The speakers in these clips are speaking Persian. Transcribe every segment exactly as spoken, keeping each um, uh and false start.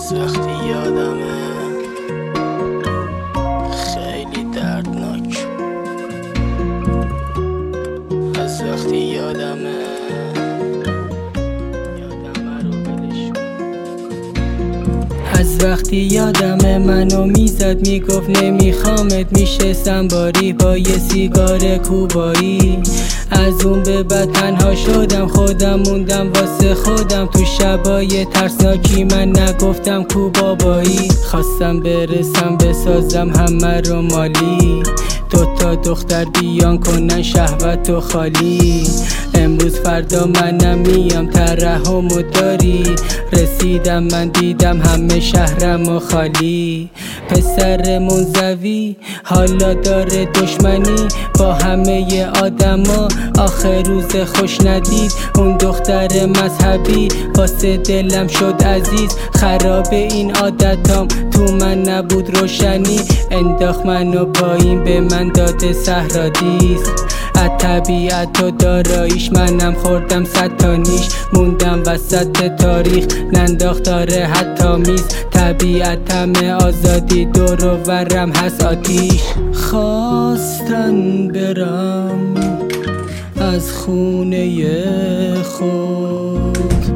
از وقتی یادمه خیلی دردناک، از وقتی یادمه یادمه رو بلش از وقتی یادمه منو میزد میگفت نمیخوامت، میشستم باری با یه سیگار کوبایی. از اون به بعد تنها شدم، خودم موندم واسه خودم تو شبای ترسناکی. من نگفتم کو بابایی، خواستم برسم بسازم همه رو مالی. دوتا دختر بیان کنن شهوت و خالی. امروز فردا منم میام ترحمو داری. رسیدم من دیدم همه شهرم و خالی. پسر منزوی حالا داره دشمنی با همه آدما، آخر روز خوش ندید. اون دختر مذهبی واسه دلم شد عزیز. خراب این عادتام تو من نبود روشنی، انداخت منو پایین به من داده صحرادیست. از طبیعت و داراییش منم خوردم صد تا نیش. موندم وسط تاریخ ننداخت داره حتی میز. طبیعت همه آزادی دور و ورم هست آتیش. خواستن برم از خونه خود،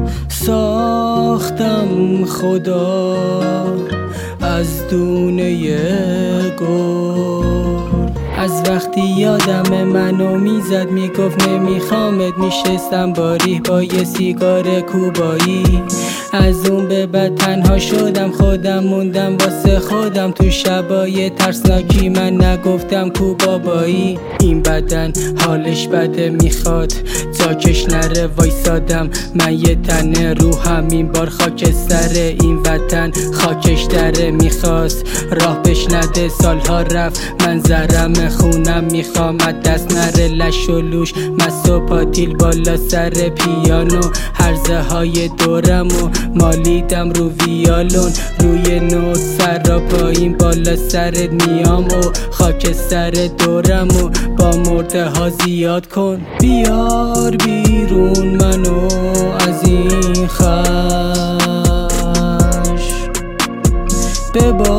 ساختم خدا از دونه گل. از وقتی یادمه منو میزد میگفت نمیخوامت، میشستم باری با یه سیگار کوبایی. از اون به بعد تنها شدم، خودم موندم واسه خودم تو شبای ترسناکی. من نگفتم کو بابایی، این بدن حالش بده میخواد جاکش نره. وایسادم من یه تنه روحم این بار خاکستر این وطن خاکش دره. میخواست راه بشنده سالها رفت، من زرم خونم میخوام از دست نره. لش و لوش مست و پاتیل بالا سر پیانو، هرزه های دورم و مالیدم رو ویالون. روی نوت سر را پایین بالا سرت میام و خاک سر دورم و با مرده ها زیاد کن. بیار بیرون منو از این خش، ببار